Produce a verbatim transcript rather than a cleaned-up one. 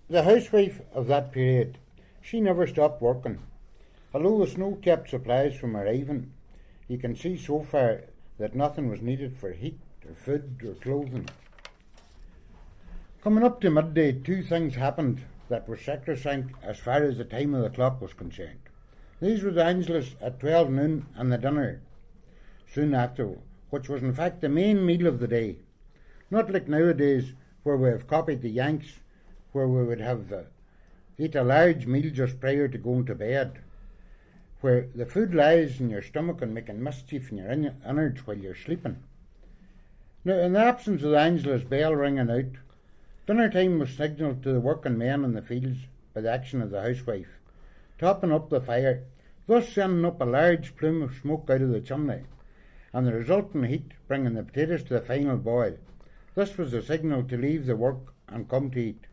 The housewife of that period, she never stopped working. Although the snow kept supplies from arriving, you can see so far that nothing was needed for heat or food or clothing. Coming up to midday, two things happened that were sacrosanct as far as the time of the clock was concerned. These were the Angelus at twelve noon and the dinner soon after, which was in fact the main meal of the day. Not like nowadays, where we have copied the Yanks, where we would have uh, eat a large meal just prior to going to bed, where the food lies in your stomach and making mischief in your innards while you're sleeping. Now, in the absence of the Angelus bell ringing out, dinner time was signalled to the working men in the fields by the action of the housewife, topping up the fire, thus sending up a large plume of smoke out of the chimney, and the resulting heat bringing the potatoes to the final boil. This was the signal to leave the work and come to eat.